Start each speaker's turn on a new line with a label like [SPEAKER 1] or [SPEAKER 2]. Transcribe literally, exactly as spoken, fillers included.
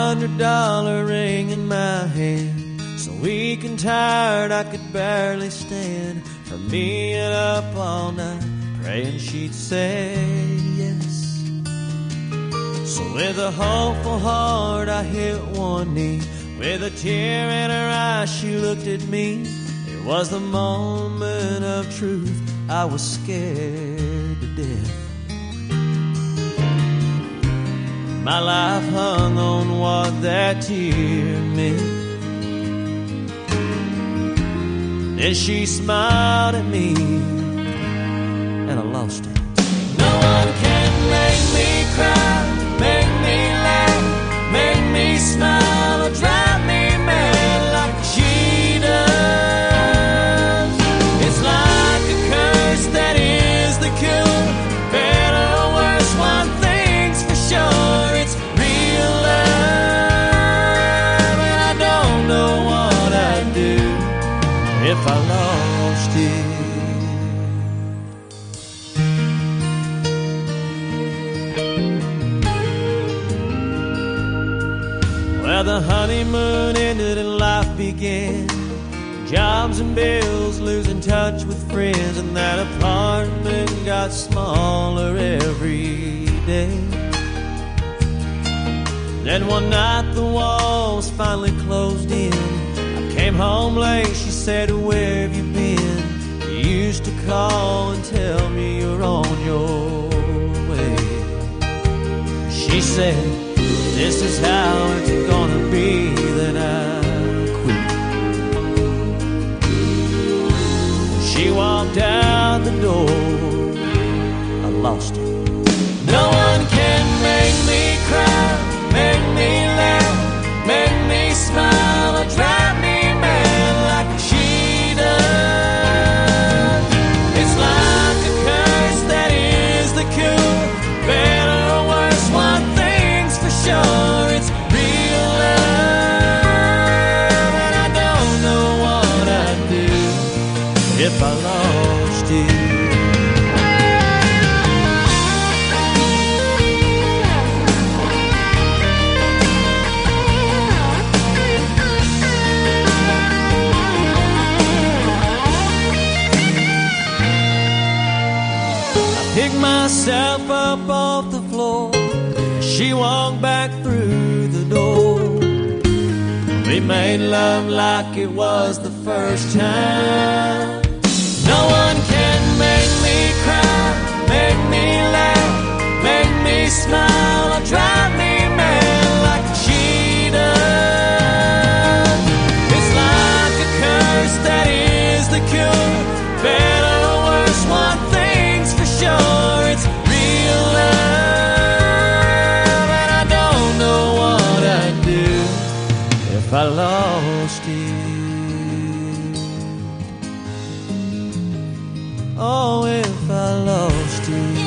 [SPEAKER 1] hundred dollar ring in my hand, so weak and tired I could barely stand from being up all night praying she'd say yes. So with a hopeful heart I hit one knee, with a tear in her eye she looked at me. It was the moment of truth, I was scared to death. My life hung on what that tear meant. Then she smiled at me and I lost it. No one can make me cry, make me laugh, make me smile, or drive me mad like she does. It's like a curse that is the cure. Better or worse, one thing's for sure, it's real love. And I don't know what I'd do if I lost it. Well, the honeymoon ended and life began. Jobs and bills, losing touch with friends, and that apartment got smaller every day. Then one night the walls finally closed in. I came home late, she said, where have you been? You used to call and tell me you're on your way. She said, this is how it's gonna be, then I quit. She walked out the door, I lost it. No one can make me cry, make me laugh, make me smile, or drive me mad like she does. It's like a curse that is the cure. Better or worse, one thing's for sure, it's real love. And I don't know what I'd do if I lost it. Picked myself up off the floor, she walked back through the door. We made love like it was the first time. No one can make me cry, make me laugh, make me smile, or drive me mad like she does. It's like a curse that is the cure. Better or worse, one thing's for sure, it's real love. And I don't know what I'd do if I lost it. Oh, if I lost it.